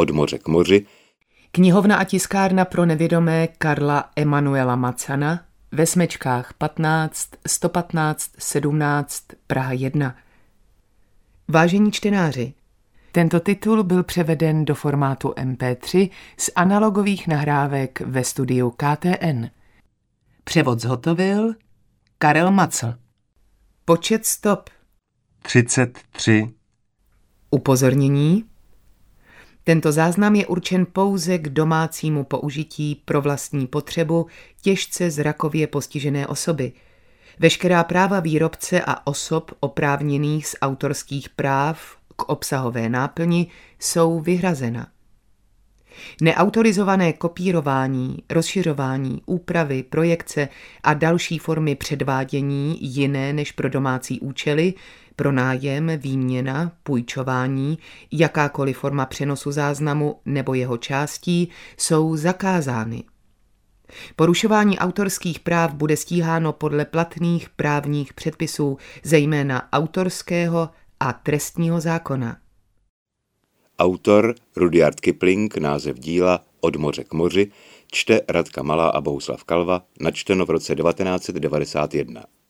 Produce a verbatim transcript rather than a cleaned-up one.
Od moře k moři, knihovna a tiskárna pro nevědomé Karla Emanuela Macana ve Smečkách patnáct, sto patnáct, sedmnáct, Praha jedna. Vážení čtenáři, tento titul byl převeden do formátu em pé tři z analogových nahrávek ve studiu K T N. Převod zhotovil Karel Macl. Počet stop třicet tři. Upozornění. Tento záznam je určen pouze k domácímu použití pro vlastní potřebu těžce zrakově postižené osoby. Veškerá práva výrobce a osob oprávněných z autorských práv k obsahové náplni jsou vyhrazena. Neautorizované kopírování, rozšiřování, úpravy, projekce a další formy předvádění jiné než pro domácí účely, pronájem, výměna, půjčování, jakákoliv forma přenosu záznamu nebo jeho částí jsou zakázány. Porušování autorských práv bude stíháno podle platných právních předpisů, zejména autorského a trestního zákona. Autor Rudyard Kipling, název díla Od moře k moři, čte Radka Malá a Bohuslav Kalva, načteno v roce devatenáct set devadesát jedna.